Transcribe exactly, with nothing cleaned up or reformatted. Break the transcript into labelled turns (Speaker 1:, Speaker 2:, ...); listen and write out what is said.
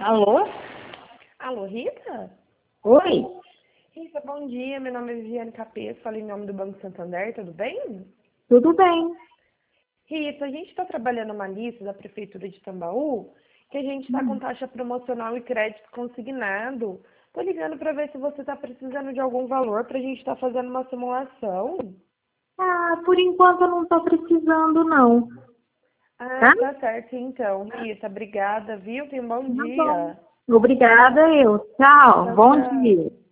Speaker 1: Alô?
Speaker 2: Alô, Rita?
Speaker 1: Oi?
Speaker 2: Rita, bom dia. Meu nome é Viviane Capês, falo em nome do Banco Santander, tudo bem?
Speaker 1: Tudo bem?
Speaker 2: Rita, a gente está trabalhando uma lista da Prefeitura de Tambaú que a gente está com
Speaker 1: Hum.
Speaker 2: taxa promocional e crédito consignado. Tô ligando para ver se você está precisando de algum valor para a gente estar fazendo uma simulação.
Speaker 1: Ah, por enquanto eu não estou precisando, não. Tá?
Speaker 2: Ah, tá certo então. Rita, obrigada, viu? Tenha um bom
Speaker 1: Tá bom.
Speaker 2: dia.
Speaker 1: Obrigada, eu. Tchau.
Speaker 2: Tchau,
Speaker 1: Bom
Speaker 2: tchau.
Speaker 1: dia.